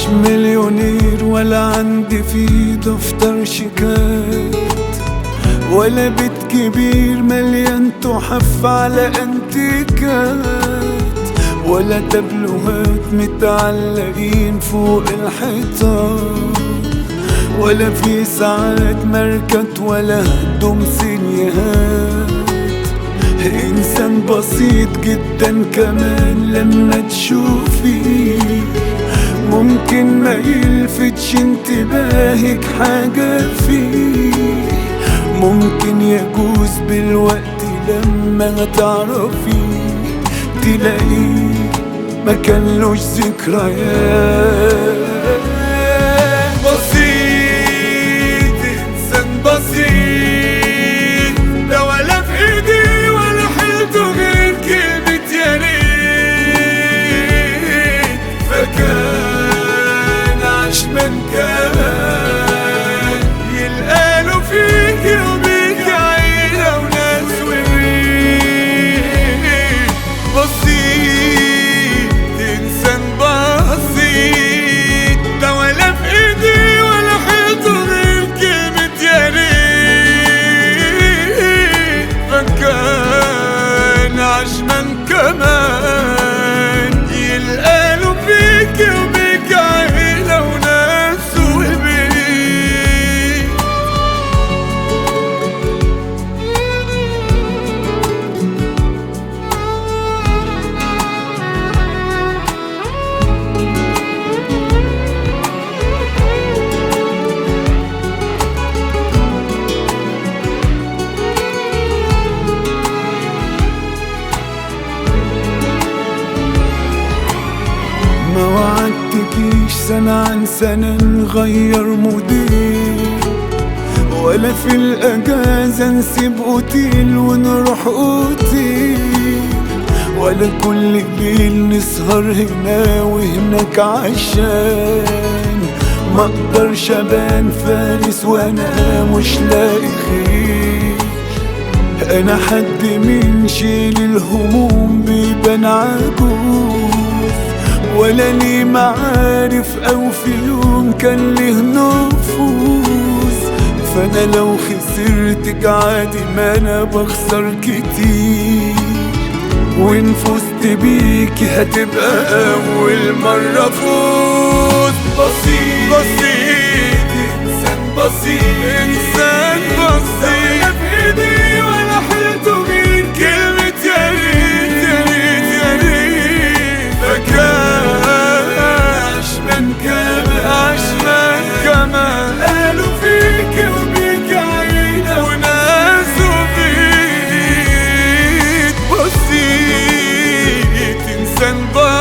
مليونير ولا عندي في دفتر شيكات، ولا بيت كبير مليان تحف على انتيكات، ولا تابلوهات متعلقين فوق الحيطان، ولا في ساعات ماركات ولا هدوم سينيهات. إنسان بسيط جدا كمان لما تشوفي، ممكن ما يلفتش انتباهك حاجة فيه، ممكن يجوز بالوقت لما تعرفي تلاقيه ما كانلوش ذكريات. بسيط، إنسان بسيط، ده ولا في إيدي ولا حيلته غير كلمة يا ريت. فكان عشمان كمان يلقاله فيكي وبيكي عيلة وناس وبيت. بسيط، إنسان بسيط، ده ولا في إيدي ولا حيلته غير كلمة يا ريت. فكان عشمان كمان يلقاله فيكي وبيكي عيلة وناس وبيت. ما وعدتكيش سنة عن سنة نغير مدير، ولا في الأجازة نسيب أوتيل ونروح أوتيل، ولا كل ليل نسهر هنا وهناك عشان ما اقدرش ابان فارس وانا مش لاقي خير. انا حد من شيل الهموم بيبان عجوز، ولا لي معارف او في يوم كان له نفوذ. فانا لو خسرتك عادي ما انا بخسر كتير، وإن فزت بيكي هتبقى أول مرة فوز. بسيط بسيط، إنسان بسيط، إنسان بسيط، لا في إيدي ولا حيلته غير كلمة يا ريت يا ريت يا ريت. فكان عشمان كمان عشمان كمان قالوا فيكي وبيكي عيلة وناس وبيت. بسيط، إنسان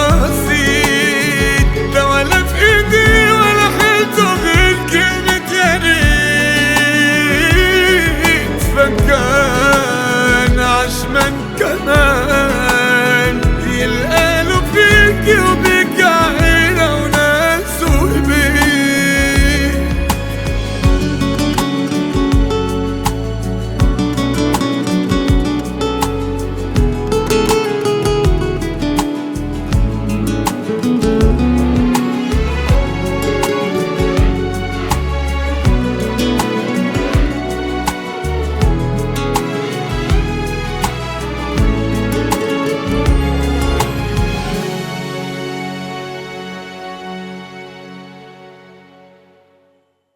بسيط، ده ولا في إيدي ولا حيلته غير كلمة يا ريت. فكان عشمان كمان يلقاله فيكي وبيكي عيلة وناس وبيت.